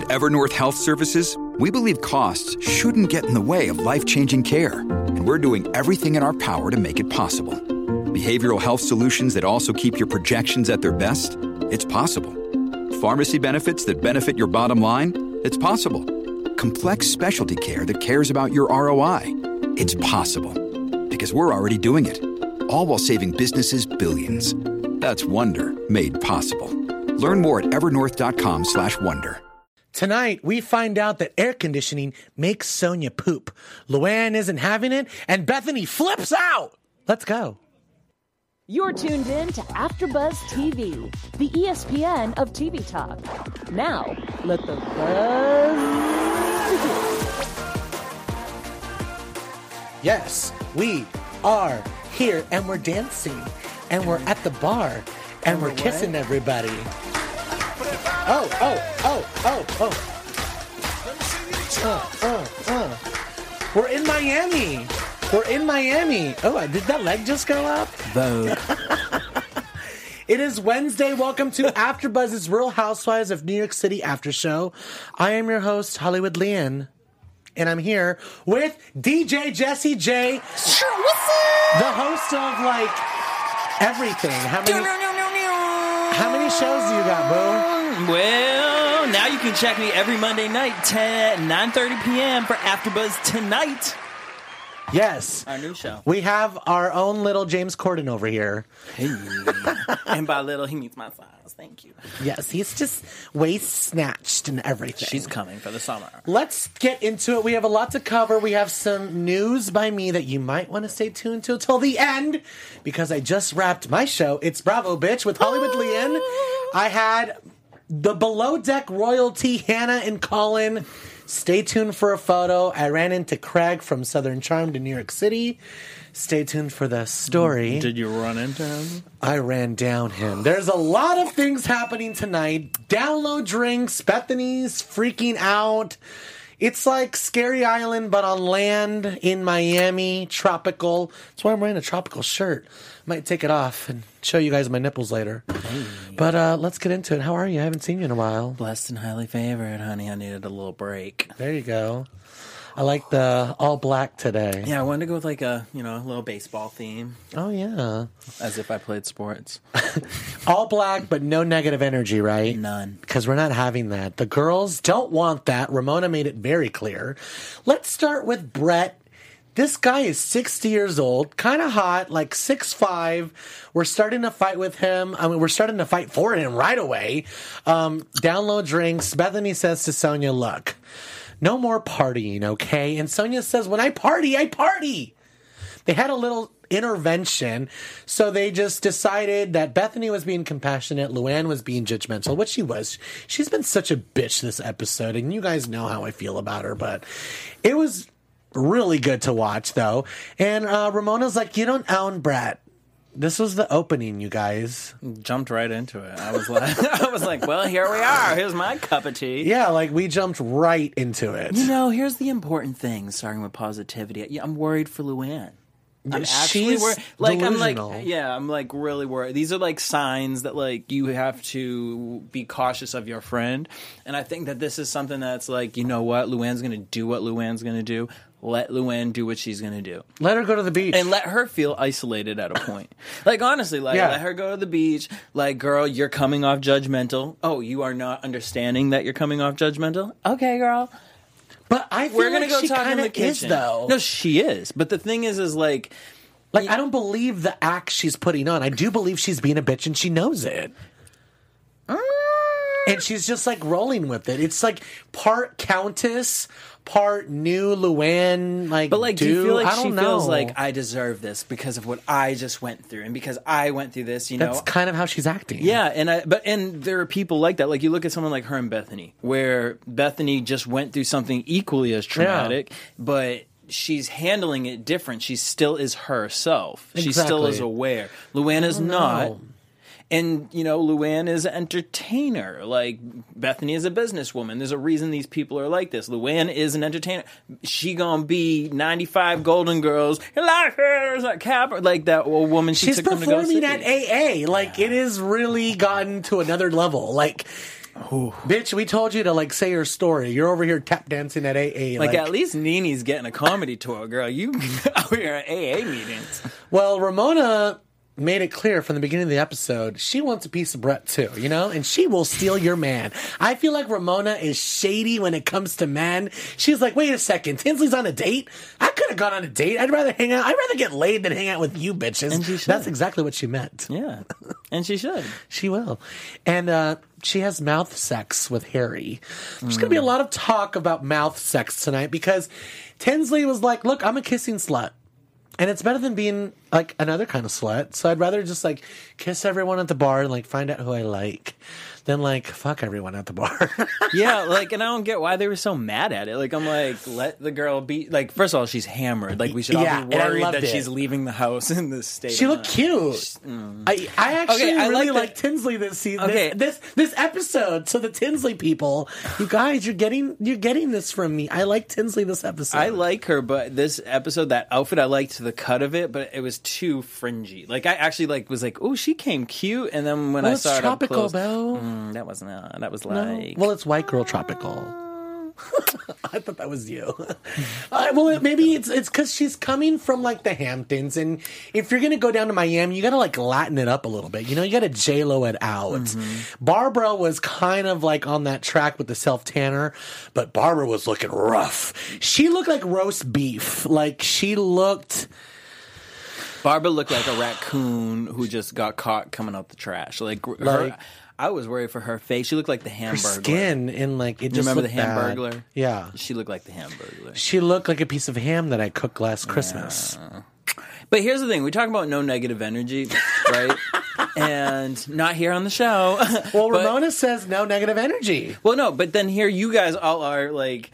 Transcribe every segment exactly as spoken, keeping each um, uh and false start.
At Evernorth Health Services, we believe costs shouldn't get in the way of life-changing care, and we're doing everything in our power to make it possible. Behavioral health solutions that also keep your projections at their best? It's possible. Pharmacy benefits that benefit your bottom line? It's possible. Complex specialty care that cares about your R O I? It's possible. Because we're already doing it. All while saving businesses billions. That's Wonder made possible. Learn more at evernorth.com slash wonder. Tonight, we find out that air conditioning makes Sonia poop. Luann isn't having it, and Bethany flips out. Let's go. You're tuned in to AfterBuzz T V, the E S P N of T V talk. Now, let the buzz begin. Yes, we are here, and we're dancing, and we're at the bar, and we're kissing everybody. Oh, oh, oh, oh, oh. Uh, uh, uh. We're in Miami. We're in Miami. Oh, did that leg just go up? Vogue. It is Wednesday. Welcome to AfterBuzz's Real Housewives of New York City After Show. I am your host, Hollywood Leanne, and I'm here with D J Jessie J, Sure, what's up? the host of like everything. How many? How many shows do you got, boo? Well, now you can check me every Monday night, ten, nine thirty p.m. for AfterBuzz Tonight. Yes. Our new show. We have our own little James Corden over here. Hey. And by little, he means my size. Thank you. Yes, he's just waist snatched and everything. She's coming for the summer. Let's get into it. We have a lot to cover. We have some news by me that you might want to stay tuned to till the end, because I just wrapped my show. It's Bravo, Bitch, with Hollywood Leanne. I had the Below Deck royalty, Hannah and Colin. Stay tuned for a photo. I ran into Craig from Southern Charm to New York City. Stay tuned for the story. Did you run into him? I ran down him. There's a lot of things happening tonight. Download drinks. Bethany's freaking out. It's like Scary Island, but on land in Miami. Tropical. That's why I'm wearing a tropical shirt. Might take it off and show you guys my nipples later. Hey. But uh, let's get into it. How are you? I haven't seen you in a while. Blessed and highly favored, honey. I needed a little break. There you go. I like the all black today. Yeah, I wanted to go with like a, you know, a little baseball theme. Oh, yeah. As if I played sports. All black, but no negative energy, right? None. Because we're not having that. The girls don't want that. Ramona made it very clear. Let's start with Brett. This guy is sixty years old, kind of hot, like six five. We're starting to fight with him. I mean, we're starting to fight for him right away. Um, download drinks. Bethany says to Sonia, look, no more partying, okay? And Sonia says, when I party, I party. They had a little intervention, so they just decided that Bethany was being compassionate, Luann was being judgmental, which she was. She's been such a bitch this episode, and you guys know how I feel about her, but it was really good to watch, though. And uh, Ramona's like, you don't own Brett. This was the opening, you guys. Jumped right into it. I was like, I was like, well, here we are. Here's my cup of tea. Yeah, like we jumped right into it. You know, here's the important thing, starting with positivity. Yeah, I'm worried for Luann. I'm actually She's worried. Like, delusional. I'm like, yeah, I'm like really worried. These are like signs that like you have to be cautious of your friend. And I think that this is something that's like, you know what? Luann's going to do what Luann's going to do. Let Luann do what she's going to do. Let her go to the beach. And let her feel isolated at a point. Like, honestly, like, yeah. Let her go to the beach. Like, girl, you're coming off judgmental. Oh, you are not understanding that you're coming off judgmental? Okay, girl. But I feel We're gonna like go she talk in the kind of is, kitchen. though. No, she is. But the thing is, is like... Like, I don't believe the act she's putting on. I do believe she's being a bitch, and she knows it. And she's just, like, rolling with it. It's, like, part Countess, part new Luann, like, But, like, do you feel like she know. feels like, I deserve this because of what I just went through, and because I went through this, you know? That's kind of how she's acting. Yeah, and I, but and there are people like that. Like, you look at someone like her and Bethany, where Bethany just went through something equally as traumatic, yeah. but... she's handling it different. She still is herself. Exactly. She still is aware. Luann is not. Know. And, you know, Luann is an entertainer. Like, Bethany is a businesswoman. There's a reason these people are like this. Luann is an entertainer. She gonna be ninety-five Golden Girls. Like that old woman she She's took them to go see. performing at A A. Like, yeah. It has really gotten to another level. Like... Ooh. Bitch, we told you to, like, say your story. You're over here tap dancing at A A. Like, like at least Nene's getting a comedy tour, girl. You out here at A A meetings. Well, Ramona made it clear from the beginning of the episode she wants a piece of Brett too, you know, and she will steal your man. I feel like Ramona is shady when it comes to men. She's like, wait a second, Tinsley's on a date? I could have gone on a date. I'd rather hang out. I'd rather get laid than hang out with you bitches. And she should. That's exactly what she meant. Yeah, and she should. She will. And uh, she has mouth sex with Harry. There's mm. going to be a lot of talk about mouth sex tonight because Tinsley was like, look, I'm a kissing slut. And it's better than being, like, another kind of slut. So I'd rather just, like, kiss everyone at the bar and, like, find out who I like than, like, fuck everyone at the bar. Yeah, like, and I don't get why they were so mad at it. Like, I'm like, let the girl be... Like, first of all, she's hammered. Like, we should all yeah, be worried that it. she's leaving the house in this state. She looked cute. Mm. I, I actually okay, I really like like Tinsley this season. Okay. This, this this episode. So the Tinsley people, you guys, you're getting you're getting this from me. I like Tinsley this episode. I like her, but this episode, that outfit, I liked the cut of it, but it was too fringy. Like, I actually like was like, oh, she came cute, and then when well, I saw it up tropical, close, Belle. Mm, that was not. That was like, no. Well, it's white girl tropical. I thought that was you. uh, well, it, maybe it's it's because she's coming from like the Hamptons, and if you're gonna go down to Miami, you gotta like Latin it up a little bit. You know, you gotta J-Lo it out. Mm-hmm. Barbara was kind of like on that track with the self tanner, but Barbara was looking rough. She looked like roast beef. Like she looked. Barbara looked like a raccoon who just got caught coming out the trash. Like, her, like I was worried for her face. She looked like the Hamburglar. Her skin and like it you just remember the looked bad. Hamburglar? Yeah, she looked like the Hamburglar. She looked like a piece of ham that I cooked last Christmas. Yeah. But here's the thing: we talk about no negative energy, right? And not here on the show. Well, but, Ramona says no negative energy. Well, no, but then here you guys all are like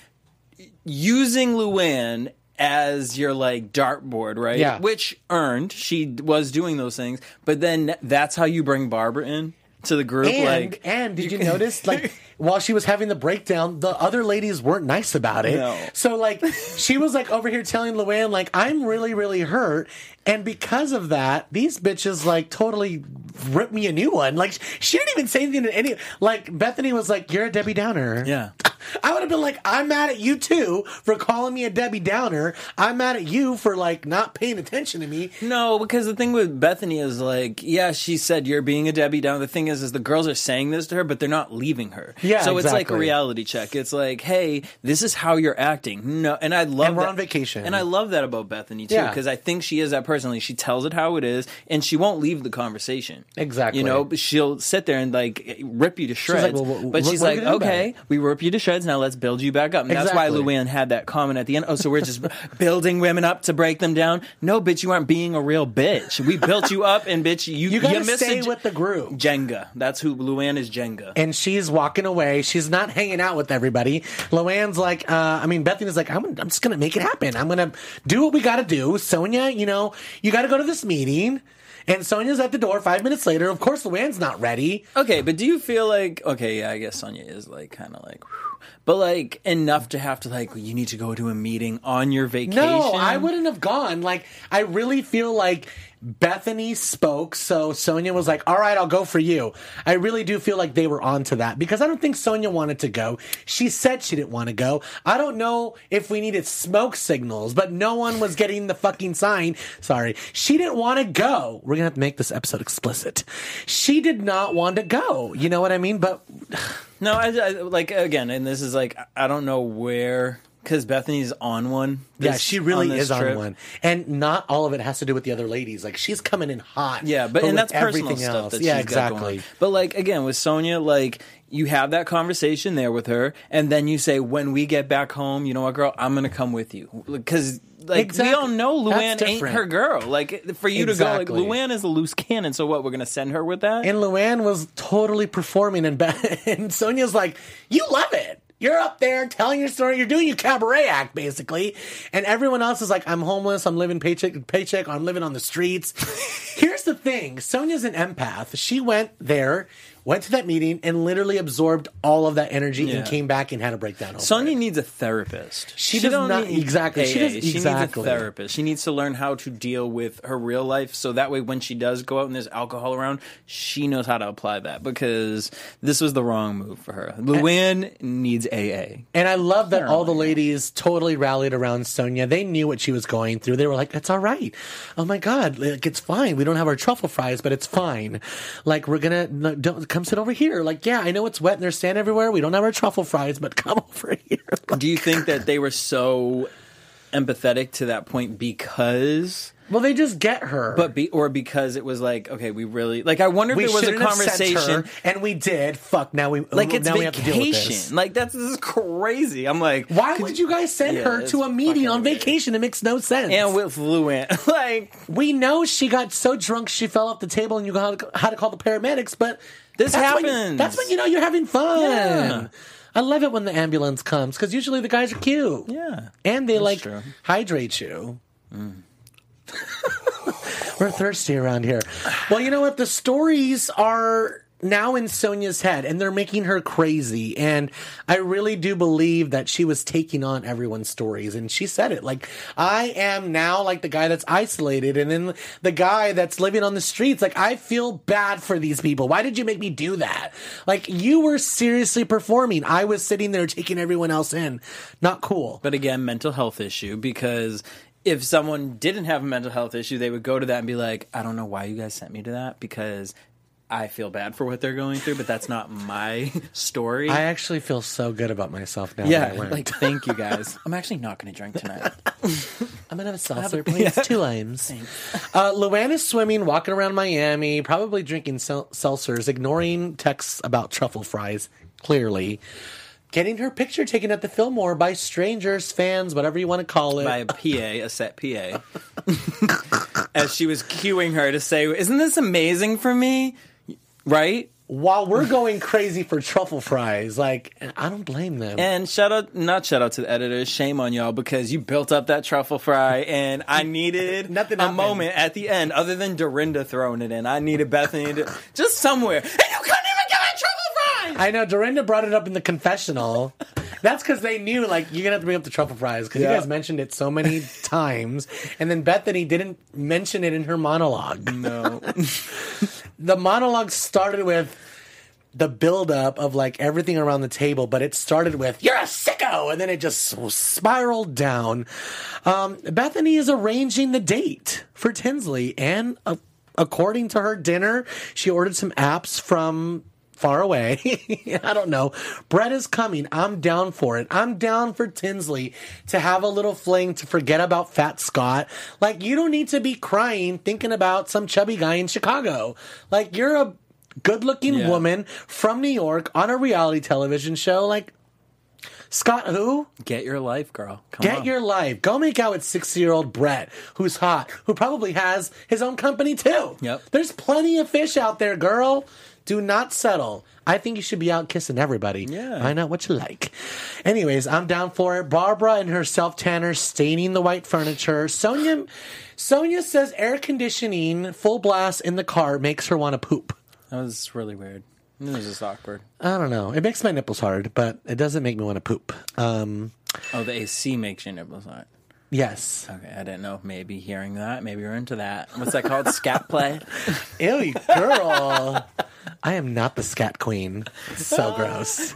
using Luann as your like dartboard, right? Yeah. Which earned, she was doing those things, but then that's how you bring Barbara in to the group. And, like, and did you, you notice, like, while she was having the breakdown, the other ladies weren't nice about it. No. So, like, she was, like, over here telling Luann, like, I'm really, really hurt. And because of that, these bitches, like, totally ripped me a new one. Like, she didn't even say anything to any... Like, Bethany was like, you're a Debbie Downer. Yeah. I would have been like, I'm mad at you, too, for calling me a Debbie Downer. I'm mad at you for, like, not paying attention to me. No, because the thing with Bethany is, like, yeah, she said you're being a Debbie Downer. The thing is, is the girls are saying this to her, but they're not leaving her. Yeah, So it's exactly. like a reality check. It's like, hey, this is how you're acting. No, and I love And we're that. on vacation. And I love that about Bethany, too, Yeah. because I think she is that person. Like, she tells it how it is, and she won't leave the conversation. Exactly. You know, but she'll sit there and, like, rip you to shreds. like, well, what- but what- she's what are like, we doing about okay, it? we rip you to shreds, now let's build you back up. And that's why Exactly. Luann had that comment at the end. Oh, so we're just building women up to break them down? No, bitch, you aren't being a real bitch. We built you up, and bitch, you, You gotta missed stay a, with the group. Jenga. That's who Luann is. Jenga. And she's walking away. She's not hanging out with everybody. Luann's like, uh, I mean, Bethany's like, I'm, I'm just going to make it happen. I'm going to do what we got to do. Sonia, you know, you got to go to this meeting. And Sonia's at the door five minutes later. Of course, Luann's not ready. Okay, but do you feel like, okay, yeah, I guess Sonia is like kind of like, whew, but like enough to have to like, you need to go to a meeting on your vacation? No, I wouldn't have gone. Like, I really feel like Bethany spoke, so Sonia was like, all right, I'll go for you. I really do feel like they were onto that because I don't think Sonia wanted to go. She said she didn't want to go. I don't know if we needed smoke signals, but no one was getting the fucking sign. Sorry. She didn't want to go. We're going to have to make this episode explicit. She did not want to go. You know what I mean? But no, I, I like, again, and this is like, I don't know where... Because Bethany's on one. This, yeah, she really on is trip. on one. And not all of it has to do with the other ladies. Like, she's coming in hot. Yeah, but, and with that's personal everything stuff else. that yeah, she's exactly. got going on. But, like, again, with Sonia, like, you have that conversation there with her, and then you say, when we get back home, you know what, girl, I'm going to come with you. Because, like, Exactly. we all know Luann That's ain't different. her girl. Like, for you Exactly. to go, like, Luann is a loose cannon, so what, we're going to send her with that? And Luann was totally performing, and, Be- and Sonia's like, you love it. You're up there telling your story. You're doing your cabaret act, basically. And everyone else is like, I'm homeless. I'm living paycheck to paycheck. I'm living on the streets. Here's the thing. Sonia's an empath. She went there went to that meeting and literally absorbed all of that energy Yeah. and came back and had a breakdown over Sonya it. needs a therapist. She does don't not- need exactly. A A. She does- She exactly. needs a therapist. She needs to learn how to deal with her real life, so that way when she does go out and there's alcohol around, she knows how to apply that, because this was the wrong move for her. Luann needs A A. And I love that all the Apparently. ladies totally rallied around Sonya. They knew what she was going through. They were like, it's all right. Oh my God, like, it's fine. We don't have our truffle fries, but it's fine. Like, we're gonna, no, don't, come sit over here. Like, yeah, I know it's wet and there's sand everywhere. We don't have our truffle fries, but come over here. Do you think that they were so empathetic to that point because... Well, they just get her. But be, or because it was like, okay, we really like. I wonder if we there was a shouldn't have sent conversation, her, and we did. Fuck, now we like it's now we have to deal with this. vacation. Like that's this is crazy. I'm like, Why could would you guys send Yeah, her it's to a meeting fucking on weird. vacation? It makes no sense. And with Luann, like we know she got so drunk she fell off the table, and you got how to call the paramedics. But This that's when you- happens. that's when you know you're having fun. Yeah. I love it when the ambulance comes because usually the guys are cute. yeah, and they like true. hydrate you. We're thirsty around here. Well, you know what? The stories are now in Sonya's head, and they're making her crazy. And I really do believe that she was taking on everyone's stories. And she said it. Like, I am now like the guy that's isolated, and then the guy that's living on the streets. Like, I feel bad for these people. Why did you make me do that? Like, you were seriously performing. I was sitting there taking everyone else in. Not cool. but again, mental health issue because. If someone didn't have a mental health issue, they would go to that and be like, I don't know why you guys sent me to that because I feel bad for what they're going through, but that's not my story. I actually feel so good about myself now. yeah, that I went. like, thank you guys. I'm actually not going to drink tonight. I'm gonna have a seltzer, please. Two limes. Uh, Luann is swimming, walking around Miami, probably drinking sel- seltzers, ignoring texts about truffle fries. Clearly, getting her picture taken at the Fillmore by strangers, fans, whatever you want to call it. By a P A, a set P A. As she was cueing her to say, isn't this amazing for me? Right? While we're going crazy for truffle fries, like, I don't blame them. And shout out, not shout out to the editors, shame on y'all because you built up that truffle fry and I needed Nothing a happened. moment at the end other than Dorinda throwing it in. I needed Bethany to, just somewhere. And you couldn't even get my truffle fries! I know, Dorinda brought it up in the confessional. That's because they knew, like, you're going to have to bring up the truffle fries because Yeah. you guys mentioned it so many times. And then Bethany didn't mention it in her monologue. No. The monologue started with the buildup of, like, everything around the table, but it started with, you're a sicko! And then it just spiraled down. Um, Bethany is arranging the date for Tinsley. And uh, according to her dinner, she ordered some apps from far away. I don't know. Brett is coming. I'm down for it. I'm down for Tinsley to have a little fling to forget about Fat Scott. Like, you don't need to be crying thinking about some chubby guy in Chicago. Like, you're a good-looking Yeah. woman from New York on a reality television show. Like, Scott who? Get your life, girl. Come Get on. your life. Go make out with sixty-year-old Brett, who's hot, who probably has his own company, too. Yep. There's plenty of fish out there, girl. Do not settle. I think you should be out kissing everybody. Yeah. Find out what you like. Anyways, I'm down for it. Barbara and her self-tanner staining the white furniture. Sonia, Sonia says air conditioning full blast in the car makes her want to poop. That was really weird. It was just awkward. I don't know. It makes my nipples hard, but it doesn't make me want to poop. Um, Oh, the A C makes your nipples hot. yes. Okay, I didn't know. Maybe hearing that. Maybe you're into that. What's that called? Scat play? Ew, girl. I am not the scat queen. It's so gross.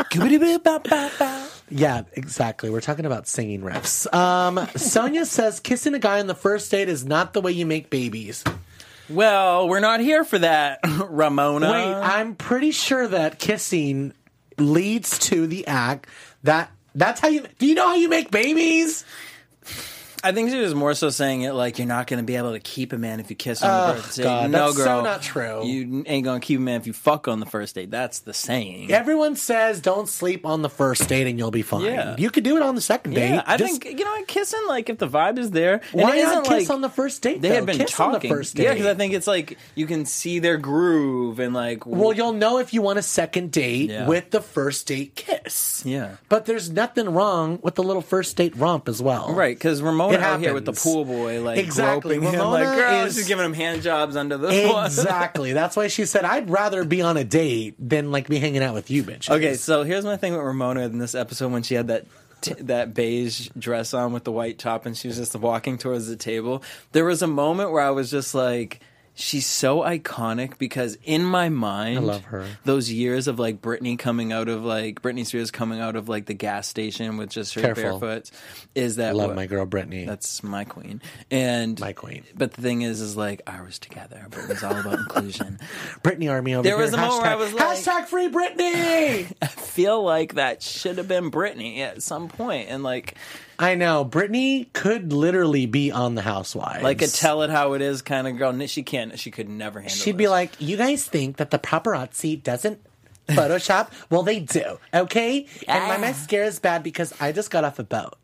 Yeah, exactly. We're talking about singing riffs. Um, Sonia says kissing a guy on the first date is not the way you make babies. Well, we're not here for that, Ramona. Wait, I'm pretty sure that kissing leads to the act that that's how you. Do you know how you make babies? I think she was more so saying it like you're not going to be able to keep a man if you kiss on Oh, the first date. God, no, that's so girl, not true. You ain't going to keep a man if you fuck on the first date. That's the saying. Everyone says don't sleep on the first date and you'll be fine. Yeah. You could do it on the second date. Yeah, I Just- think you know kissing like if the vibe is there. And Why it not isn't kiss like, on the first date? They though? had been kiss talking. on the first date. Yeah, because I think it's like you can see their groove and like. Well, you'll know if you want a second date Yeah. with the first date kiss. Yeah. But there's nothing wrong with the little first date romp as well. Right, because Ramona Ramona It out here with the happens. pool boy, like Exactly. groping him, Ramona like girl, is- she's giving him hand jobs under the Exactly. That's why she said, I'd rather be on a date than like be hanging out with you, bitch. Okay, so here's my thing with Ramona in this episode when she had that t- that beige dress on with the white top and she was just walking towards the table. There was a moment where I was just like, she's so iconic because in my mind, I love her. Those years of like Britney coming out of like Britney Spears coming out of like the gas station with just her Careful. barefoot is that I love what- my girl Brittany. That's my queen. And My queen. But the thing is, is like ours together. Britney's all about inclusion. Brittany Army over There here. was a moment where I Hashtag- was like- hashtag free Brittany. I feel like that should have been Britney at some point, and like. I know. Brittany could literally be on the Housewives. Like a tell it how it is kind of girl. She can't. She could never handle. She'd this. be like, you guys think that the paparazzi doesn't Photoshop? Well, they do, okay? And my Ah. mascara is bad because I just got off a boat.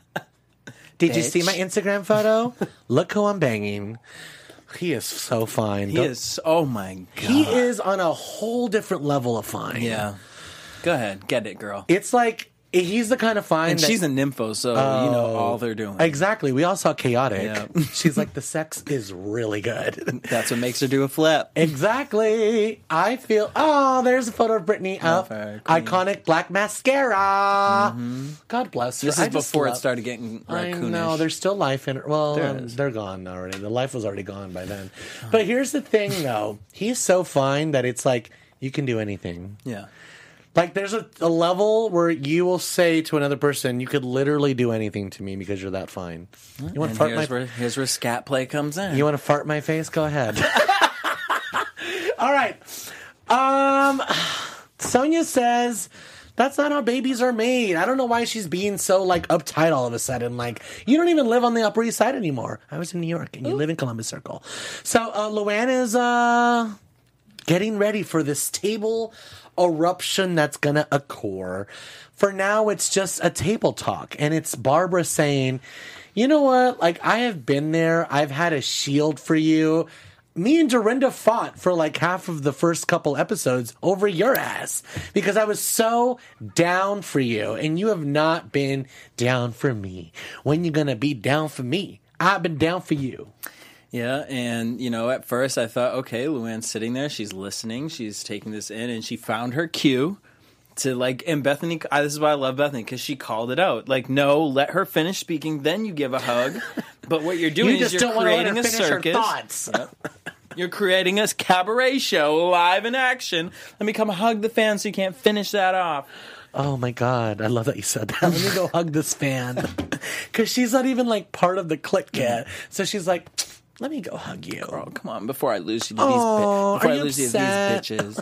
Did you see Bitch. my Instagram photo? Look who I'm banging. He is so fine. He Don't- is. Oh my god. He is on a whole different level of fine. Yeah. Go ahead, get it, girl. It's like, he's the kind of fine And that... she's a nympho, so you know all they're doing. Exactly. We all saw Chaotic. Yeah. She's like, the sex is really good. That's what makes her do a flip. Exactly. I feel. Oh, there's a photo of Brittany up. her queen. Iconic black mascara. God bless her. This I is just before love- it started getting I raccoonish. know. There's still life in her. Well, There um, is. they're gone already. The life was already gone by then. But here's the thing, though. He's so fine that it's like you can do anything. Yeah. Like there's a, a level where you will say to another person, "You could literally do anything to me because you're that fine." You want And to fart my here's where here's where scat play comes in. You want to fart in my face? Go ahead. All right. Um, Sonia says that's not how babies are made. I don't know why she's being so like uptight all of a sudden. Like you don't even live on the Upper East Side anymore. I was in New York, and you live in Columbus Circle. So uh, Luann is uh getting ready for this table eruption that's gonna occur. For now, it's just a table talk, and it's Barbara saying, you know what, like I have been there, I've had a shield for you. Me and Dorinda fought for like half of the first couple episodes over your ass because I was so down for you, and you have not been down for me. When you gonna be down for me? I've been down for you. Yeah, and you know, at first I thought, okay, Luann's sitting there, she's listening, she's taking this in, and she found her cue to like. And Bethany, I, this is why I love Bethany because she called it out. Like, no, let her finish speaking, then you give a hug. But what you're doing You is just you're don't wanna let her creating a finish her circus. thoughts. Yep. You're creating a cabaret show live in action. Let me come hug the fan so you can't finish that off. Oh my God, I love that you said that. Let me go hug this fan. Because she's not even like part of the clique yet. So she's like, let me go hug you. Girl, come on, before I lose you to Oh, these, bi- before are I you lose you upset? to these bitches.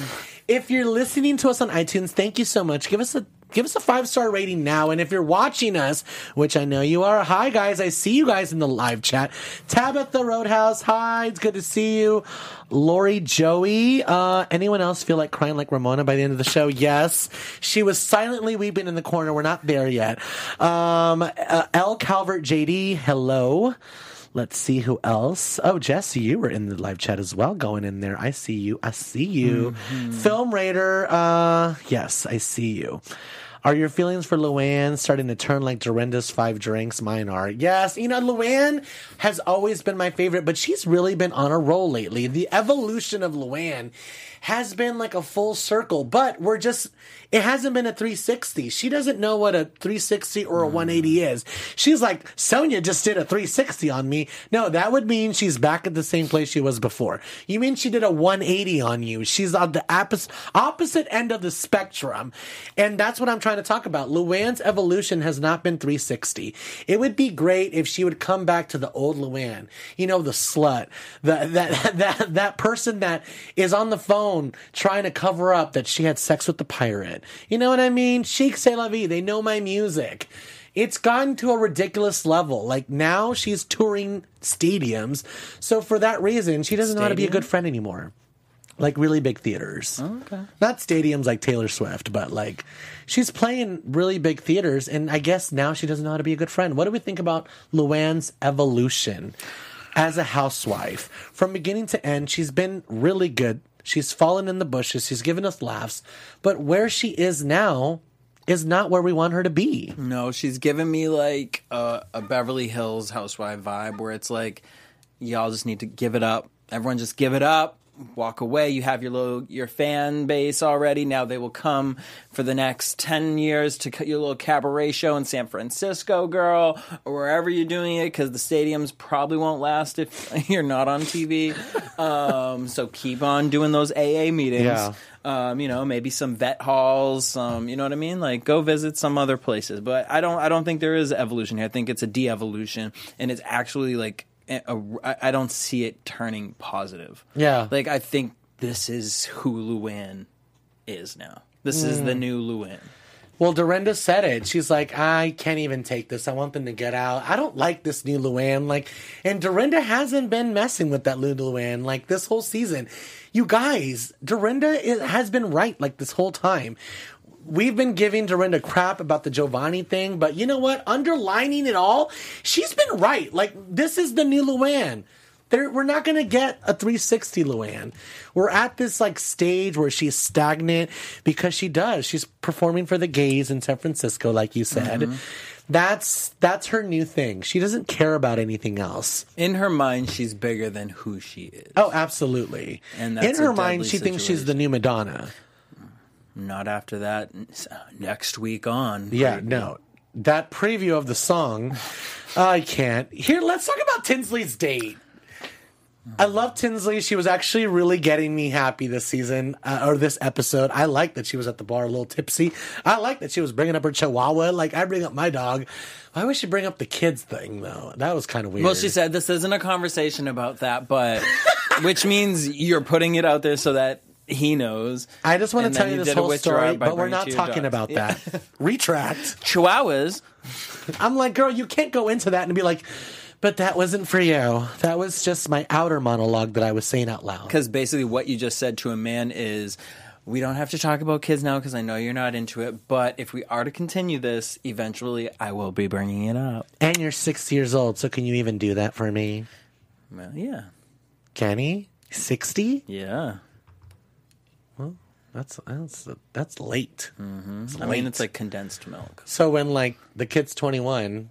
If you're listening to us on iTunes, thank you so much. Give us a give us a five star rating now. And if you're watching us, which I know you are, hi guys, I see you guys in the live chat. Tabitha Roadhouse, hi, it's good to see you. Lori Joey, uh, anyone else feel like crying like Ramona by the end of the show? Yes, she was silently weeping in the corner. We're not there yet. Um, uh, L Calvert J D, hello. Let's see who else. Oh, Jesse, you were in the live chat as well, going in there. I see you. I see you. Mm-hmm. Film Raider, uh, yes, I see you. Are your feelings for Luann starting to turn like Dorinda's five drinks? Mine are. Yes, you know, Luann has always been my favorite, but she's really been on a roll lately. The evolution of Luann has been like a full circle, but we're just, it hasn't been a three sixty. She doesn't know what a three sixty or a one eighty is. She's like, Sonia just did a three sixty on me. No, that would mean she's back at the same place she was before. You mean she did a one eighty on you? She's on the opposite, opposite end of the spectrum. And that's what I'm trying to talk about. Luann's evolution has not been three sixty. It would be great if she would come back to the old Luann. You know, the slut, the, that, that, that person that is on the phone trying to cover up that she had sex with the pirate. You know what I mean? Chic c'est la vie. They know my music. It's gotten to a ridiculous level. Like now she's touring stadiums. So for that reason, she doesn't know how to be a good friend anymore. Like really big theaters. Oh, okay. Not stadiums like Taylor Swift, but like she's playing really big theaters. And I guess now she doesn't know how to be a good friend. What do we think about Luann's evolution as a housewife? From beginning to end, she's been really good. She's fallen in the bushes. She's given us laughs. But where she is now, is not where we want her to be. No, she's giving me like a, a Beverly Hills housewife vibe where it's like, y'all just need to give it up. Everyone just give it up. Walk away. You have your little your fan base already. Now they will come for the next ten years to cut your little cabaret show in San Francisco, girl, or wherever you're doing it, because the stadiums probably won't last if you're not on T V. Um, so keep on doing those A A meetings. Yeah. Um, you know, maybe some vet halls, some, you know what I mean? Like, go visit some other places. But I don't, I don't think there is evolution here. I think it's a de-evolution, and it's actually like, a, a, I don't see it turning positive. Yeah. Like, I think this is who Luann is now. This mm. is the new Luann. Well, Dorinda said it. She's like, I can't even take this. I want them to get out. I don't like this new Luann. Like, and Dorinda hasn't been messing with that new Luann like this whole season. You guys, Dorinda is, has been right like this whole time. We've been giving Dorinda crap about the Giovanni thing, but you know what? Underlining it all, she's been right. Like, this is the new Luann. There, we're not going to get a three sixty Luann. We're at this like stage where she's stagnant because she does. She's performing for the gays in San Francisco, like you said. Mm-hmm. That's that's her new thing. She doesn't care about anything else. In her mind, she's bigger than who she is. Oh, absolutely. And that's in her mind, she situation. thinks she's the new Madonna. Not after that. Next week on. Yeah, no. That preview of the song, I can't. Here, let's talk about Tinsley's date. I love Tinsley. She was actually really getting me happy this season, uh, or this episode. I like that she was at the bar a little tipsy. I like that she was bringing up her chihuahua. Like, I bring up my dog. Why would she bring up the kids thing, though? That was kind of weird. Well, she said this isn't a conversation about that, but which means you're putting it out there so that he knows. I just want to tell you this whole story, but we're not talking about yeah. that. Retract. Chihuahuas. I'm like, girl, you can't go into that and be like, but that wasn't for you. That was just my outer monologue that I was saying out loud. Because basically what you just said to a man is, we don't have to talk about kids now because I know you're not into it, but if we are to continue this, eventually I will be bringing it up. And you're sixty years old, so can you even do that for me? Well, yeah. Can he? sixty? Yeah. Well, that's that's that's late. Mm-hmm. It's I late. mean, it's like condensed milk. So when, like, the kid's twenty-one...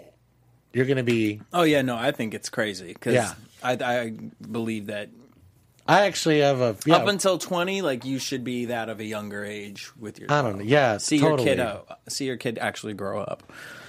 You're going to be... Oh, yeah, no, I think it's crazy. Because yeah. I, I believe that... I actually have a... Yeah. Up until twenty, like, you should be that of a younger age with your I don't know. Yeah, See totally. your kid out. See your kid actually grow up.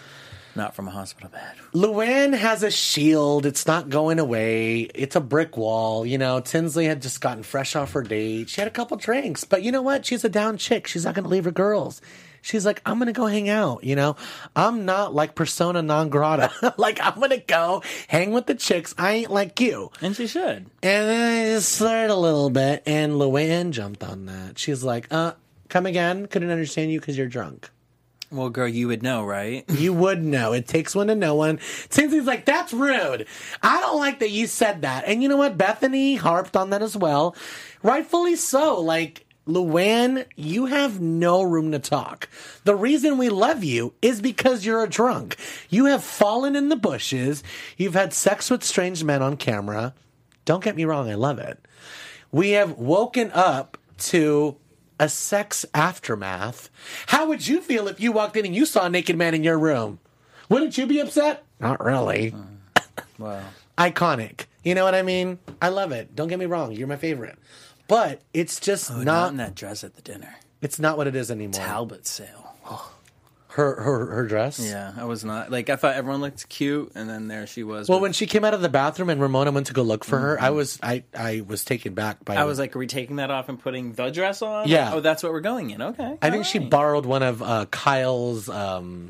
Not from a hospital bed. Luann has a shield. It's not going away. It's a brick wall. You know, Tinsley had just gotten fresh off her date. She had a couple drinks. But you know what? She's a down chick. She's not going to leave her girls. She's like, I'm going to go hang out, you know? I'm not like persona non grata. Like, I'm going to go hang with the chicks. I ain't like you. And she should. And then I just slurred a little bit, and Luann jumped on that. She's like, uh, come again? Couldn't understand you because you're drunk. Well, girl, you would know, right? You would know. It takes one to know one. Tinsley's like, that's rude. I don't like that you said that. And you know what? Bethany harped on that as well. Rightfully so. Like, Luann, you have no room to talk. The reason we love you is because you're a drunk. You have fallen in the bushes. You've had sex with strange men on camera. Don't get me wrong, I love it. We have woken up to a sex aftermath. How would you feel if you walked in and you saw a naked man in your room? Wouldn't you be upset? Not really. Wow. Iconic. You know what I mean? I love it. Don't get me wrong. You're my favorite. But it's just oh, not... not in that dress at the dinner. It's not what it is anymore. Talbot sale. Oh. Her, her her dress? Yeah, I was not... Like, I thought everyone looked cute, and then there she was. Well, with, when she came out of the bathroom and Ramona went to go look for mm-hmm. her, I was I, I was taken back by... I was like, are we taking that off and putting the dress on? Yeah. Oh, that's what we're going in. Okay. I think right. she borrowed one of uh, Kyle's um,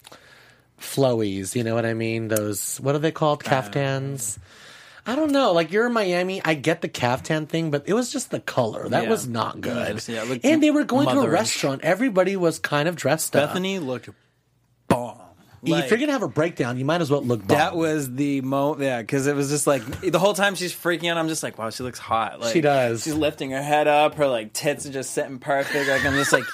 flowies. You know what I mean? Those... What are they called? Caftans? Uh, I don't know. Like, you're in Miami. I get the caftan thing, but it was just the color. That yeah. was not good. Yeah, yeah, and they were going motherish. to a restaurant. Everybody was kind of dressed Bethany up. Bethany looked bomb. Like, if you're going to have a breakdown, you might as well look bomb. That was the mo... Yeah, because it was just like... The whole time she's freaking out, I'm just like, wow, she looks hot. Like, she does. She's lifting her head up. Her, like, tits are just sitting perfect. Like, I'm just like,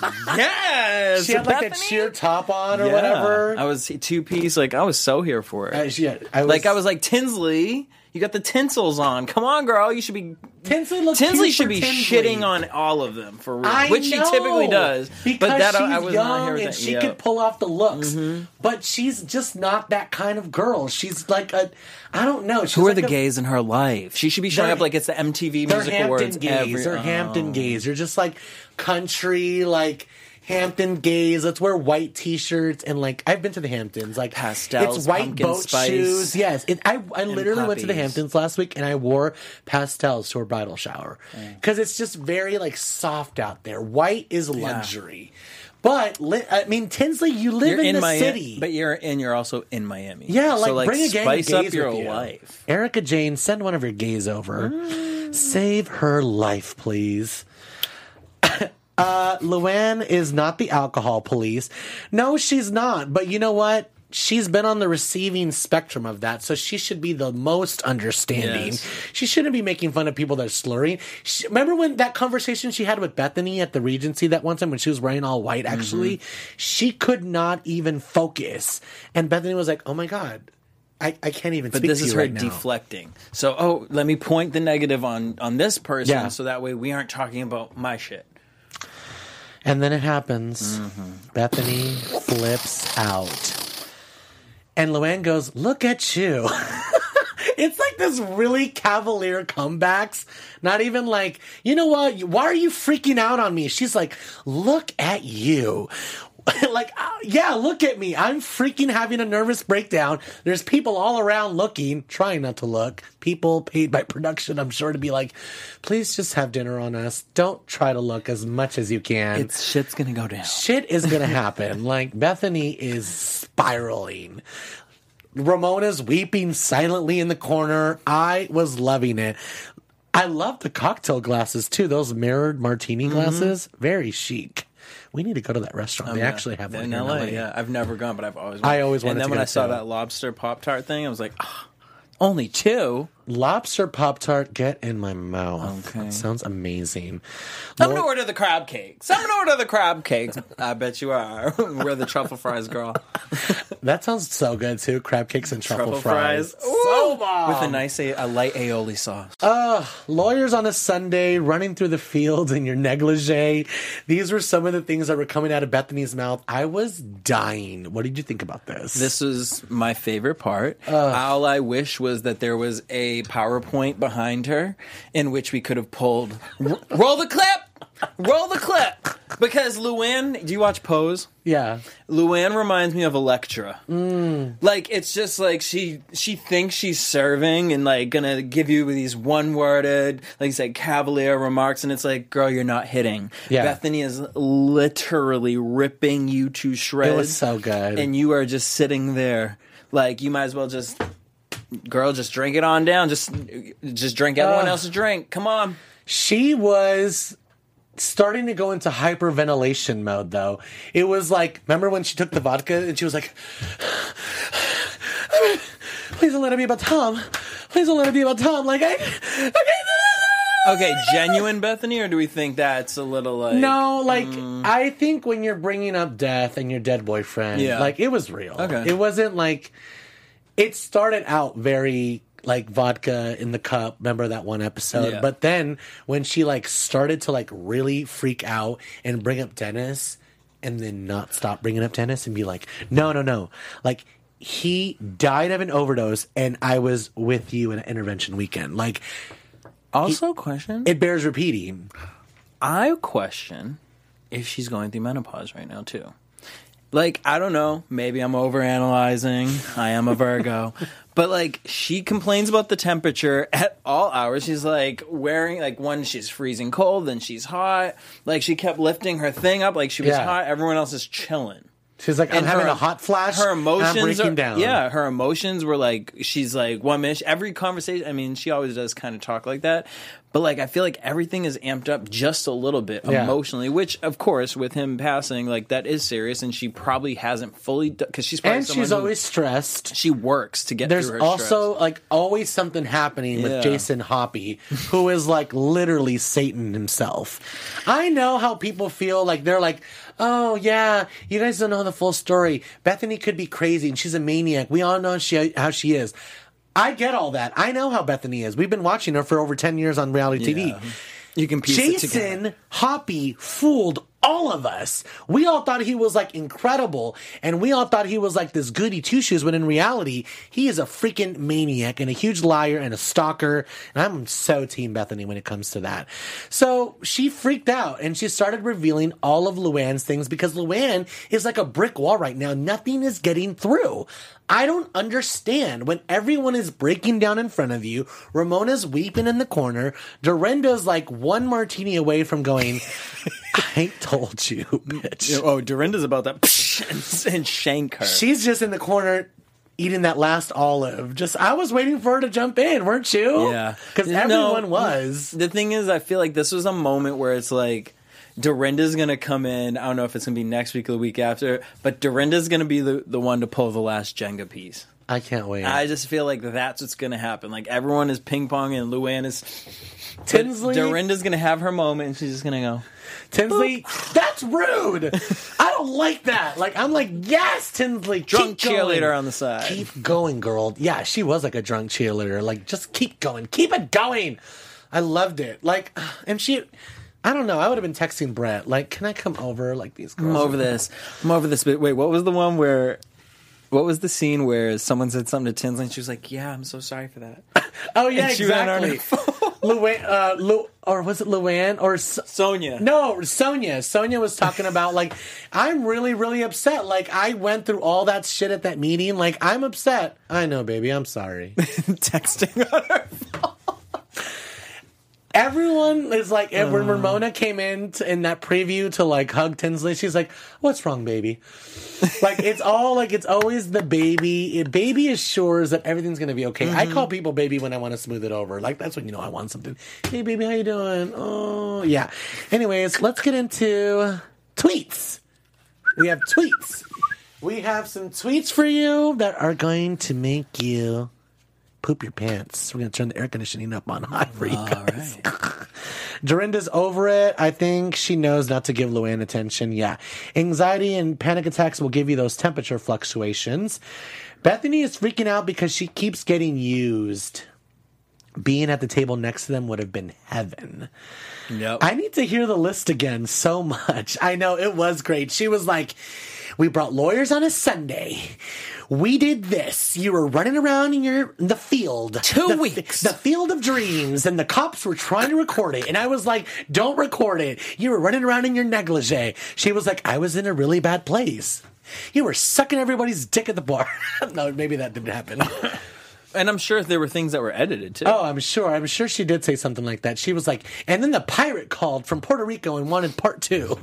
yes! She had, like, Bethany? that sheer top on or yeah. whatever. I was two-piece. Like, I was so here for it. Uh, yeah, I was, like, I was like, Tinsley... You got the tinsels on. Come on, girl. You should be. Tinsley looks Tinsley cute should for be Tinsley. shitting on all of them for real, I which she know, typically does. Because but that she's I was young not here with and that. she Yep. could pull off the looks. But she's just not that kind of girl. She's like a, I don't know. She's Who are like the a, gays in her life? She should be showing They're- up like it's the M T V They're Music Hampton Awards. gays. Every, They're oh. Hampton gays. They're just like country, like Hampton gays. Let's wear white T-shirts and like I've been to the Hamptons. Like Pastels, it's white pumpkin boat spice, shoes. Yes, it, I I literally went to the puppies. Hamptons last week and I wore pastels to a bridal shower because it's just very like soft out there. White is luxury. But li- I mean, Tinsley, you live You're in, in the Miami, city. but you're and you're also in Miami. Yeah, like, so, like bring a gang spice of gays up your with you. life. Erica Jane, send one of your gays over. Save her life, please. uh, Luann is not the alcohol police. No, she's not. But you know what? She's been on the receiving spectrum of that, so she should be the most understanding. Yes. She shouldn't be making fun of people that are slurring. She, remember when that conversation she had with Bethany at the Regency that one time when she was wearing all white, actually? Mm-hmm. She could not even focus. And Bethany was like, oh my God. I, I can't even But speak this to is you her right now. deflecting. So, oh, let me point the negative on on this person, Yeah. so that way we aren't talking about my shit. And then it happens. Mm-hmm. Bethany flips out. And Luann goes, look at you. It's like this really cavalier comebacks. Not even like, you know what? Why are you freaking out on me? She's like, look at you. Like, uh, yeah, look at me. I'm freaking having a nervous breakdown. There's people all around looking, trying not to look. People paid by production, I'm sure, to be like, please just have dinner on us. Don't try to look as much as you can. It's shit's gonna go down. Shit is gonna happen. Like, Bethany is spiraling. Ramona's weeping silently in the corner. I was loving it. I love the cocktail glasses too. Those mirrored martini glasses, very chic. We need to go to that restaurant. They Yeah. actually have one in here in L A. L A. Yeah, I've never gone, but I've always. I always wanted And then to when go I saw too. that lobster pop tart thing, I was like, oh, only two. Lobster Pop Tart, get in my mouth. Okay. That sounds amazing. I'm Lord- gonna order the crab cakes. I'm gonna order the crab cakes. I bet you are. We're the truffle fries, girl. That sounds so good too. Crab cakes and truffle, Truffle fries. fries. So Ooh. bomb. With a nice, a, a light aioli sauce. Lawyers on a Sunday, running through the fields in your negligee. These were some of the things that were coming out of Bethany's mouth. I was dying. What did you think about this? This was my favorite part. All I wish was that there was a PowerPoint behind her in which we could have pulled. R- roll the clip! Roll the clip! Because Luann, do you watch Pose? yeah. Luann reminds me of Electra. Mm. Like, it's just like she she thinks she's serving and, like, gonna give you these one-worded, like you said, cavalier remarks, and it's like, girl, you're not hitting. Yeah. Bethany is literally ripping you to shreds. It was so good. And you are just sitting there. Like, you might as well just, girl, just drink it on down. Just, just drink everyone Uh. else's drink. Come on. She was starting to go into hyperventilation mode, though. It was like, remember when she took the vodka and she was like, please don't let it be about Tom. Please don't let it be about Tom. Like, I, okay. Okay, genuine Bethany, or do we think that's a little like... No, like, I think when you're bringing up death and your dead boyfriend, Yeah. like, it was real. Okay. It wasn't like, it started out very, like, vodka in the cup. Remember that one episode? Yeah. But then when she, like, started to, like, really freak out and bring up Dennis and then not stop bringing up Dennis and be like, no, no, no. Like, he died of an overdose and I was with you in an intervention weekend. Like, Also, question. it bears repeating. I question if she's going through menopause right now, too. Like, I don't know. Maybe I'm overanalyzing. I am a Virgo. But, like, she complains about the temperature at all hours. She's, like, wearing, like, one, she's freezing cold, then she's hot. Like, she kept lifting her thing up like she was Yeah. hot. Everyone else is chilling. She's like, I'm And having her- a hot flash. Her and emotions I'm breaking are, down. Yeah, her emotions were like, she's like, one minute, every conversation, I mean, she always does kind of talk like that. But, like, I feel like everything is amped up just a little bit Yeah. emotionally, which, of course, with him passing, like, that is serious, and she probably hasn't fully, because she's probably And someone she's who- always stressed. she works to get There's through her also stress. like always something happening with Yeah. Jason Hoppy, who is like literally Satan himself. I know how people feel like they're like, oh yeah, you guys don't know the full story. Bethany could be crazy and she's a maniac. We all know she how she is. I get all that. I know how Bethany is. We've been watching her for over ten years on reality T V. Yeah. You can piece it together. Jason Hoppy fooled all of us. We all thought he was like incredible, and we all thought he was like this goody two shoes, when in reality, he is a freaking maniac and a huge liar and a stalker. And I'm so team Bethany when it comes to that. So she freaked out and she started revealing all of Luann's things, because Luann is like a brick wall right now. Nothing is getting through. I don't understand when everyone is breaking down in front of you. Ramona's weeping in the corner. Dorinda's like one martini away from going, I told you, bitch. Oh, Dorinda's about that and, and shank her. She's just in the corner eating that last olive. Just, I was waiting for her to jump in, weren't you? Yeah. Because everyone was. The thing is, I feel like this was a moment where it's like, Dorinda's going to come in. I don't know if it's going to be next week or the week after, but Dorinda's going to be the, the one to pull the last Jenga piece. I can't wait. I just feel like that's what's going to happen. Like, everyone is ping-ponging and Luann is... Tinsley? Dorinda's going to have her moment and she's just going to go... Tinsley, boop. That's rude. I don't like that. Like, I'm like, yes, Tinsley, drunk keep cheerleader going. on the side. Keep going, girl. Yeah, she was like a drunk cheerleader. Like, just keep going. Keep it going. I loved it. Like, and she... I don't know. I would have been texting Brett, like, can I come over? Like, these girls. I'm over this. I'm over this. But wait, what was the one where... What was the scene where someone said something to Tinsley and she was like, yeah, I'm so sorry for that. Oh, yeah, and she exactly. Luann, uh, Lu, or was it Luann? Or so- Sonia. No, Sonia. Sonia was talking about, like, I'm really, really upset. Like, I went through all that shit at that meeting. Like, I'm upset. I know, baby. I'm sorry. Texting on her phone. Everyone is like, uh, when Ramona came in to, in that preview to like hug Tinsley, she's like, what's wrong, baby? Like, it's all like, it's always the baby. It, baby assures that everything's going to be okay. Mm-hmm. I call people baby when I want to smooth it over. Like, that's when you know I want something. Hey, baby, how you doing? Oh, yeah. Anyways, let's get into tweets. We have tweets. We have some tweets for you that are going to make you poop your pants. We're going to turn the air conditioning up on high for you guys. All right. Dorinda's over it. I think she knows not to give Luann attention. Yeah. Anxiety and panic attacks will give you those temperature fluctuations. Bethany is freaking out because she keeps getting used. Being at the table next to them would have been heaven. Yep. I need to hear the list again so much. I know, it was great. She was like, we brought lawyers on a Sunday. We did this. You were running around in your in the field. Two the, weeks. The field of dreams. And the cops were trying to record it. And I was like, don't record it. You were running around in your negligee. She was like, I was in a really bad place. You were sucking everybody's dick at the bar. No, maybe that didn't happen. And I'm sure there were things that were edited, too. Oh, I'm sure. I'm sure she did say something like that. She was like, and then the pirate called from Puerto Rico and wanted part two.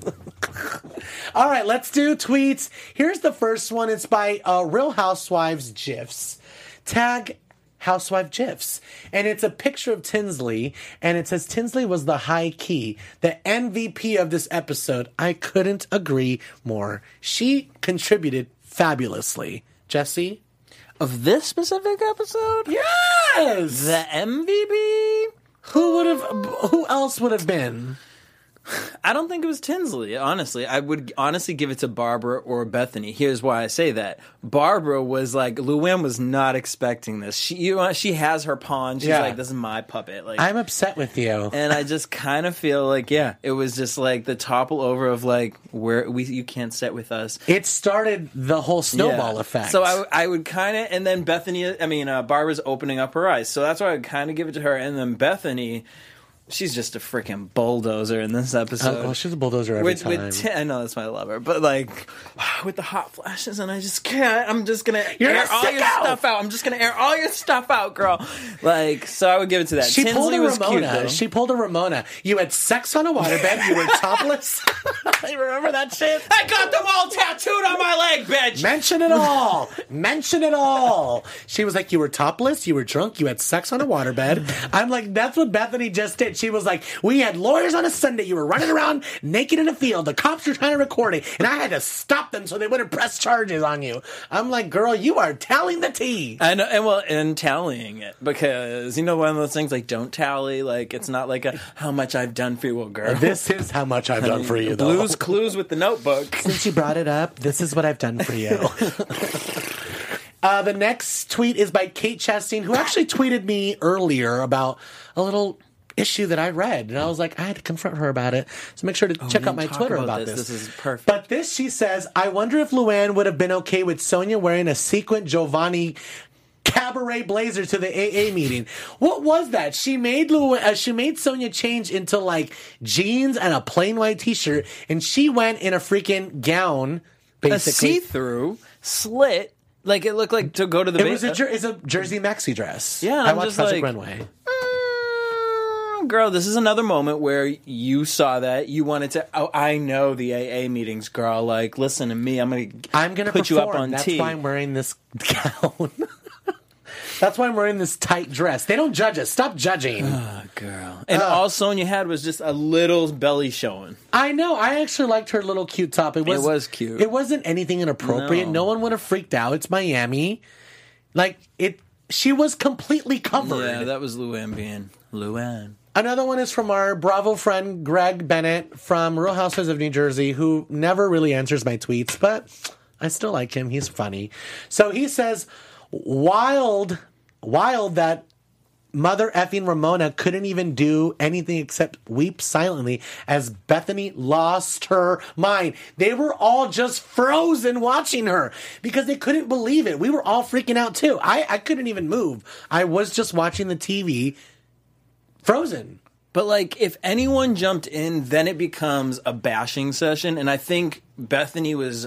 All right, let's do tweets. Here's the first one. It's by uh, Real Housewives GIFs. Tag Housewife GIFs. And it's a picture of Tinsley, and it says Tinsley was the high key, the M V P of this episode. I couldn't agree more. She contributed fabulously. Jesse? Of this specific episode? Yes! The M V P? Who would have, who else would have been? I don't think it was Tinsley, honestly. I would honestly give it to Barbara or Bethany. Here's why I say that. Barbara was like, Luann was not expecting this. She you know, she has her pawn. She's Yeah. like, this is my puppet. Like, I'm upset with you. and I just kind of feel like, yeah, it was just like the topple over of like, where we you can't sit with us. It started the whole snowball Yeah. effect. So I, I would kind of, and then Bethany, I mean, uh, Barbara's opening up her eyes. So that's why I would kind of give it to her. And then Bethany, she's just a freaking bulldozer in this episode. Oh, well, she's a bulldozer every with, time. With Ti- I know that's why I love her, but like with the hot flashes, and I just can't. I'm just gonna You're air a all your sicko! stuff out. I'm just gonna air all your stuff out, girl. Like, so I would give it to that. She pulled Tinsley a was Ramona. cute, though. She pulled a Ramona. You had sex on a waterbed. You were topless. You remember that shit? I got them all tattooed on my leg, bitch. Mention it all. Mention it all. She was like, you were topless, you were drunk, you had sex on a waterbed. I'm like, that's what Bethany just did. She was like, we had lawyers on a Sunday. You were running around naked in a field. The cops were trying to record it, and I had to stop them so they wouldn't press charges on you. I'm like, girl, you are telling the tea. I know, and well, and tallying it, because you know one of those things like don't tally, like it's not like a how much I've done for you, well, girl. This is how much I've done for you, though. Blue's Clues with the Notebook. Since you brought it up, this is what I've done for you. Uh, the next tweet is by Kate Chastain, who actually tweeted me earlier about a little issue that I read. And I was like, I had to confront her about it. So make sure to Oh, check we out my didn't talk Twitter about about this. this. This is perfect. But this, she says, I wonder if Luann would have been okay with Sonia wearing a sequin Giovanni cabaret blazer to the A A meeting. What was that? She made Lu- uh, she made Sonia change into like jeans and a plain white t-shirt, and she went in a freaking gown, A basically. see-through slit, like it looked like to go to the. It ba- was a, jer- it's a Jersey maxi dress. Yeah, I I'm watched just Project like- Runway. Mm, girl, this is another moment where you saw that you wanted to. Oh, I know the A A meetings, girl. Like, listen to me. I'm gonna. I'm gonna put perform. you up on That's T. why I'm wearing this gown. That's why I'm wearing this tight dress. They don't judge us. Stop judging. Oh, girl. And all Sonya had was just a little belly showing. I know. I actually liked her little cute top. It was, It was cute. It wasn't anything inappropriate. No, No. one would have freaked out. It's Miami. Like, it. She was completely covered. Yeah, that was Luann being Luann. Another one is from our Bravo friend, Greg Bennett from Real Housewives of New Jersey, who never really answers my tweets, but I still like him. He's funny. So he says, wild, wild that Mother effing Ramona couldn't even do anything except weep silently as Bethany lost her mind. They were all just frozen watching her because they couldn't believe it. We were all freaking out too. I, I couldn't even move. I was just watching the T V frozen. But, like, if anyone jumped in, then it becomes a bashing session. And I think Bethany was...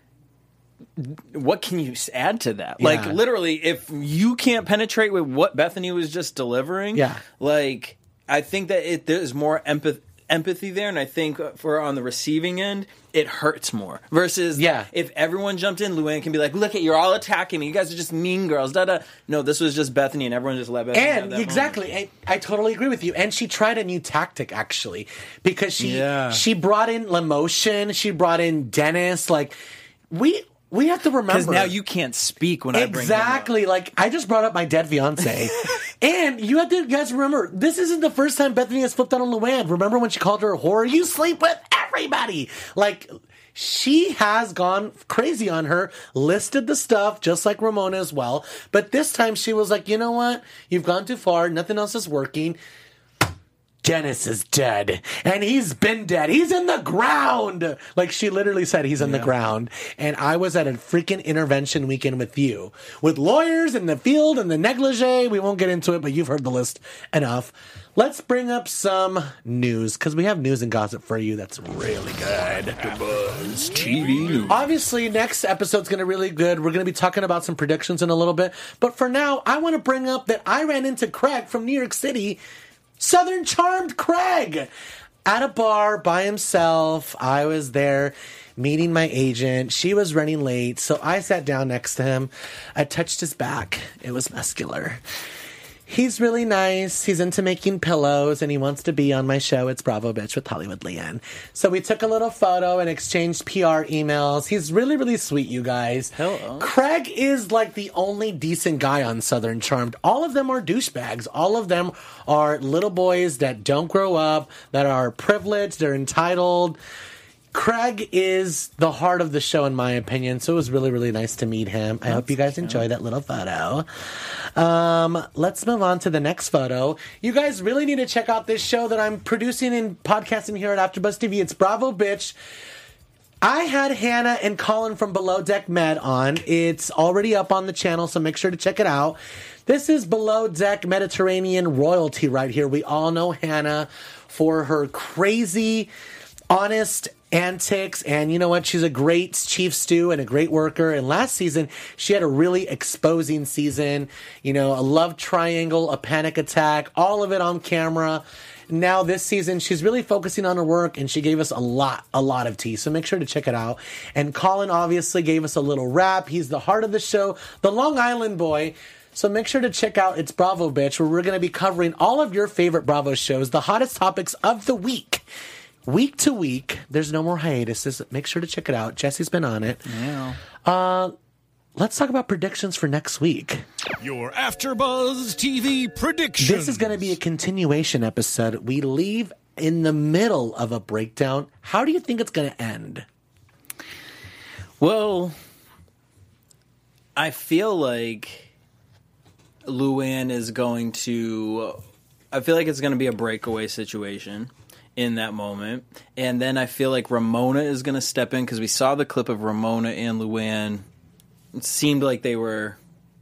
What can you add to that? Yeah. Like, literally, if you can't penetrate with what Bethany was just delivering, Yeah. like, I think that it, there's more empath- empathy there. And I think for on the receiving end, it hurts more. Versus, Yeah. if everyone jumped in, Luann can be like, look at, you're all attacking me. You guys are just mean girls. Da da. No, this was just Bethany, and everyone just let Bethany have And that exactly, I, I totally agree with you. And she tried a new tactic actually, because she Yeah. she brought in Lamotion, she brought in Dennis. Like we we have to remember Because now you can't speak when I bring him up. exactly. Like I just brought up my dead fiance, and you have to you guys remember this isn't the first time Bethany has flipped out on Luann. Remember when she called her a whore? You sleep with everybody. Like. She has gone crazy on her, listed the stuff, just like Ramona as well. But this time she was like, you know what? You've gone too far. Nothing else is working. Dennis is dead. And he's been dead. He's in the ground. Like she literally said he's in the ground. And I was at a freaking intervention weekend with you. With lawyers in the field and the negligee. We won't get into it, but you've heard the list enough. Let's bring up some news, because we have news and gossip for you that's really good. Buzz T V News. Obviously, next episode's going to be really good. We're going to be talking about some predictions in a little bit. But for now, I want to bring up that I ran into Craig from New York City, Southern Charmed Craig, at a bar by himself. I was there meeting my agent. She was running late, so I sat down next to him. I touched his back. It was muscular. He's really nice. He's into making pillows, and he wants to be on my show. It's Bravo Bitch with Hollywood Leanne. So we took a little photo and exchanged P R emails. He's really, really sweet, you guys. Hello. Craig is like the only decent guy on Southern Charmed. All of them are douchebags. All of them are little boys that don't grow up, that are privileged, they're entitled. Craig is the heart of the show, in my opinion, so it was really, really nice to meet him. I hope you guys enjoy that little photo. Um, let's move on to the next photo. You guys really need to check out this show that I'm producing and podcasting here at AfterBuzz T V. It's Bravo Bitch. I had Hannah and Colin from Below Deck Med on. It's already up on the channel, so make sure to check it out. This is Below Deck Mediterranean royalty right here. We all know Hannah for her crazy, honest antics, and you know what? She's a great chief stew and a great worker. And last season, she had a really exposing season. You know, a love triangle, a panic attack, all of it on camera. Now this season, she's really focusing on her work, and she gave us a lot, a lot of tea. So make sure to check it out. And Colin obviously gave us a little rap. He's the heart of the show, the Long Island boy. So make sure to check out It's Bravo Bitch, where we're going to be covering all of your favorite Bravo shows, the hottest topics of the week. Week to week, there's no more hiatuses. Make sure to check it out. Jesse's been on it. Yeah. Uh, let's talk about predictions for next week. Your AfterBuzz T V predictions. This is going to be a continuation episode. We leave in the middle of a breakdown. How do you think it's going to end? Well, I feel like Luann is going to... I feel like it's going to be a breakaway situation in that moment. And then I feel like Ramona is going to step in because we saw the clip of Ramona and Luann. It seemed like they were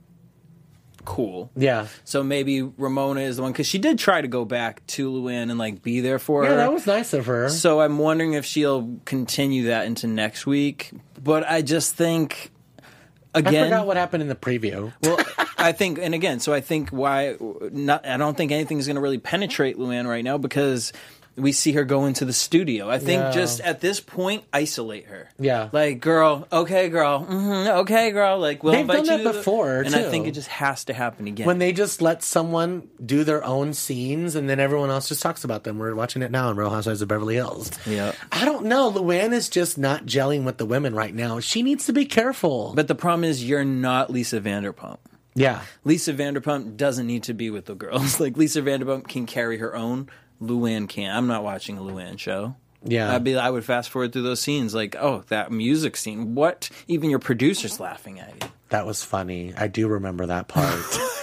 cool. Yeah. So maybe Ramona is the one, because she did try to go back to Luann and like be there for Yeah, her. that was nice of her. So I'm wondering if she'll continue that into next week. But I just think, again, I forgot what happened in the preview. well, I think, and again, so I think why not? I don't think anything's going to really penetrate Luann right now because we see her go into the studio. I think Yeah. just at this point, isolate her. Yeah. Like, girl, okay, girl, mm-hmm, okay, girl. Like, we'll They've invite done you that to the- before, and I too. think it just has to happen again. When they just let someone do their own scenes and then everyone else just talks about them. We're watching it now in Real Housewives of Beverly Hills. Yeah. I don't know. Luann is just not gelling with the women right now. She needs to be careful. But the problem is, you're not Lisa Vanderpump. yeah. Lisa Vanderpump doesn't need to be with the girls. Like, Lisa Vanderpump can carry her own. Luann can't. I'm not watching a Luann show. Yeah. I'd be. I would fast forward through those scenes. Like, oh, that music scene. What? Even your producer's laughing at you. That was funny. I do remember that part.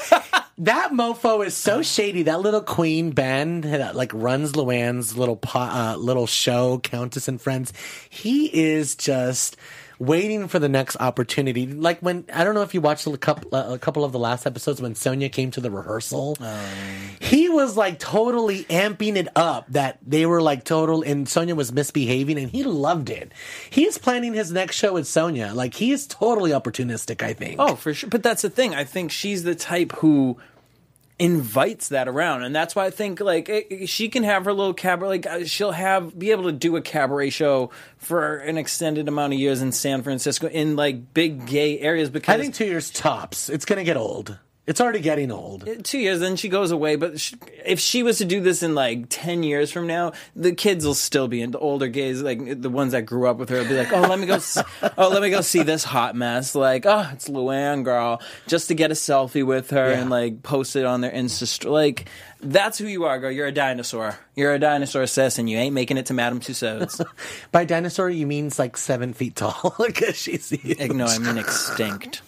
That mofo is so shady. That little queen, Ben, that like runs Luann's little po- uh, little show, Countess and Friends. He is just waiting for the next opportunity. Like when, I don't know if you watched a couple, a couple of the last episodes when Sonia came to the rehearsal. Um, he was like totally amping it up that they were like total, and Sonia was misbehaving, and he loved it. He's planning his next show with Sonia. Like he is totally opportunistic, I think. Oh, for sure. But that's the thing. I think she's the type who invites that around, and that's why I think like it, she can have her little cabaret. Like uh, she'll have be able to do a cabaret show for an extended amount of years in San Francisco in like big gay areas. Because I think two years tops. It's going to get old. It's already getting old. two years, then she goes away. But she, if she was to do this in like ten years from now, the kids will still be into older gays, like the ones that grew up with her. Will be like, oh, let me go, see, oh, let me go see this hot mess. Like, oh, it's Luann, girl, just to get a selfie with her Yeah. and like post it on their Insta. st- Like, that's who you are, girl. You're a dinosaur. You're a dinosaur, sis, and you ain't making it to Madame Tussauds. By dinosaur, you mean like seven feet tall because she's huge. Like, no, I mean extinct.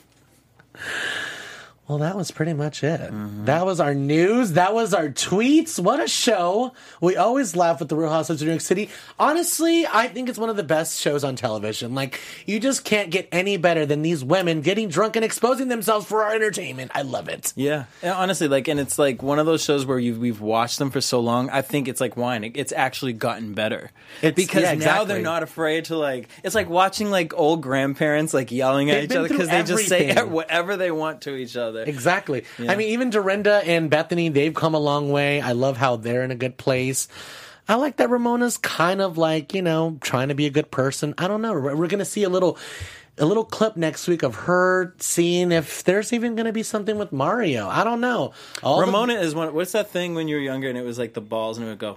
Well, that was pretty much it. Mm-hmm. That was our news. That was our tweets. What a show. We always laugh with the Real Housewives of New York City. Honestly, I think it's one of the best shows on television. Like, you just can't get any better than these women getting drunk and exposing themselves for our entertainment. I love it. Yeah. And honestly, like, and it's like one of those shows where you've, we've watched them for so long. I think it's like wine. It, it's actually gotten better. It's, because yeah, now exactly. they're not afraid to like, it's like watching like old grandparents like yelling at They've each been other through because they just say everything. whatever they want to each other. Exactly. Yeah. I mean, even Dorinda and Bethany, they've come a long way. I love how they're in a good place. I like that Ramona's kind of like, you know, trying to be a good person. I don't know. We're, we're going to see a little a little clip next week of her seeing if there's even going to be something with Mario. I don't know. All Ramona the, is one. What's that thing when you were younger and it was like the balls and it would go.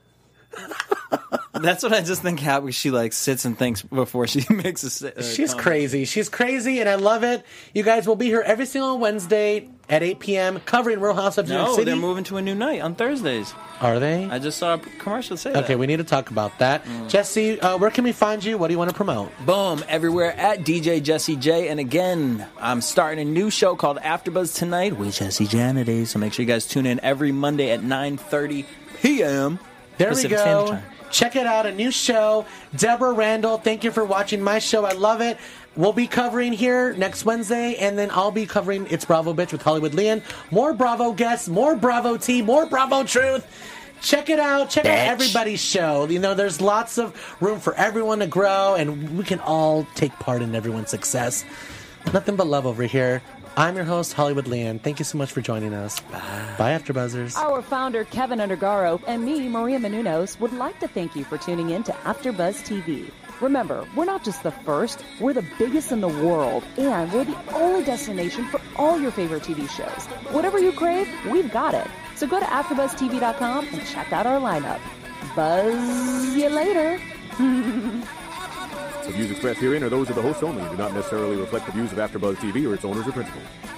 That's what I just think happens. She like sits and thinks before she makes a. Uh, She's comment. crazy. She's crazy, and I love it. You guys will be here every single Wednesday at eight p.m. covering Real Housewives of New York No, City. they're moving to a new night on Thursdays. Are they? I just saw a commercial say that. Okay, we need to talk about that. Mm. Jesse, uh, where can we find you? What do you want to promote? Boom, everywhere at D J Jesse J. And again, I'm starting a new show called AfterBuzz Tonight with Jesse Janidy. So make sure you guys tune in every Monday at nine thirty p.m. There Pacific we Standard go. Time. Check it out, a new show. Deborah Randall, thank you for watching my show. I love it. We'll be covering here next Wednesday, and then I'll be covering It's Bravo Bitch with Hollywood Leon. More Bravo guests, more Bravo tea, more Bravo truth. Check it out. Check Bitch. out everybody's show. You know, there's lots of room for everyone to grow, and we can all take part in everyone's success. Nothing but love over here. I'm your host, Hollywood Leon. Thank you so much for joining us. Bye. Bye, AfterBuzzers. Our founder, Kevin Undergaro, and me, Maria Menounos, would like to thank you for tuning in to AfterBuzz T V. Remember, we're not just the first, we're the biggest in the world, and we're the only destination for all your favorite T V shows. Whatever you crave, we've got it. So go to after buzz t v dot com and check out our lineup. Buzz you later. The views expressed herein are those of the hosts only and do not necessarily reflect the views of AfterBuzz T V or its owners or principals.